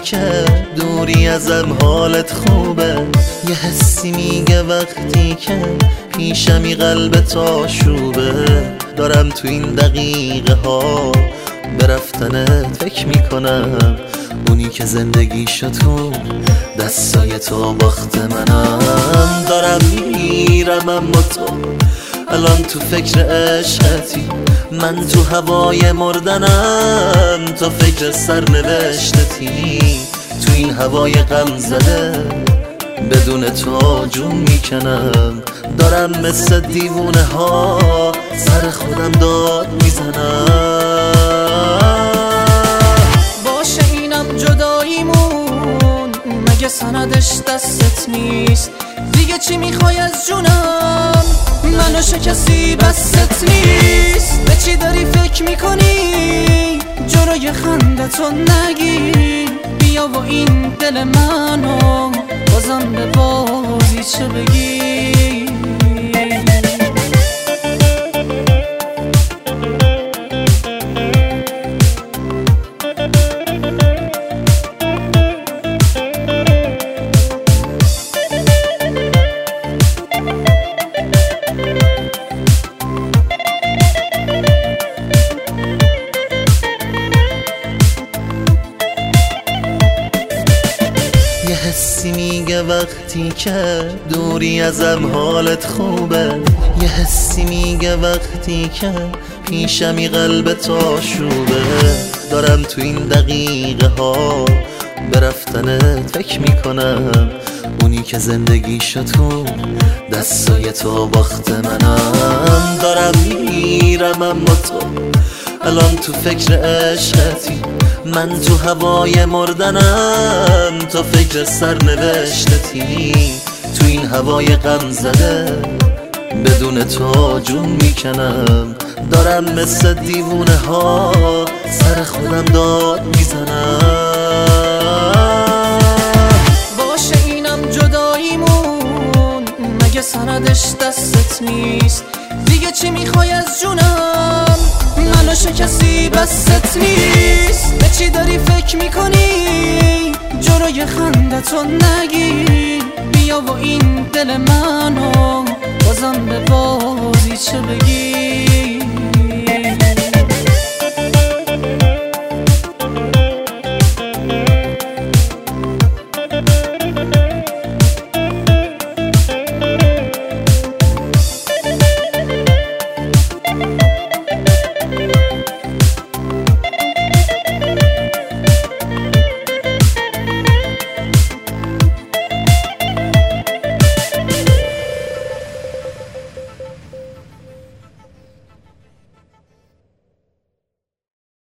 که دوری ازم حالت خوبه. یه حسی میگه وقتی که پیشمی قلبت آشوبه. دارم تو این دقیقه ها به رفتنت فکر میکنم، اونی که زندگیشو تو دستای تو باخت منم. دارم میرم اما تو الان تو فکر عشقتی، من تو هوای مردنم، تو فکر سرنوشتتی. تو این هوای غم زده بدون تو جون میکنم. دارم مثل دیوونه ها سر خودم داد میزنم. باشه اینم جداییمون، مگه سندش دستت نیست؟ دیگه چی میخوای از جونم؟ منو شکستی بست نیست. به چی داری فکر میکنی؟ جلوی خندتو نگی. بیا و این دل منو بازم به بازی چه بگی. یه حسی میگه وقتی که دوری ازم حالت خوبه. یه حسی میگه وقتی که پیشمی قلبت آشوبه. دارم تو این دقیقه ها به رفتنت فکر میکنم، اونی که زندگیشو تو دستای تو باخت منم. دارم میرم اما تو الان تو فکر عشقتی، من تو هوای مردنم، تو فکر سرنوشتتی. تو این هوای غم زده بدون تو جون میکنم. دارم مثل دیوونه ها سر خودم داد میزنم. باشه اینم جداییمون، مگه سندش دستت نیست؟ دیگه چی میخوای از جونم؟ منو شکستی بست نیست. به چی داری فکر میکنی؟ جلوی خندتو نگی. بیا و این دل منو بازم به بازی چه بگی.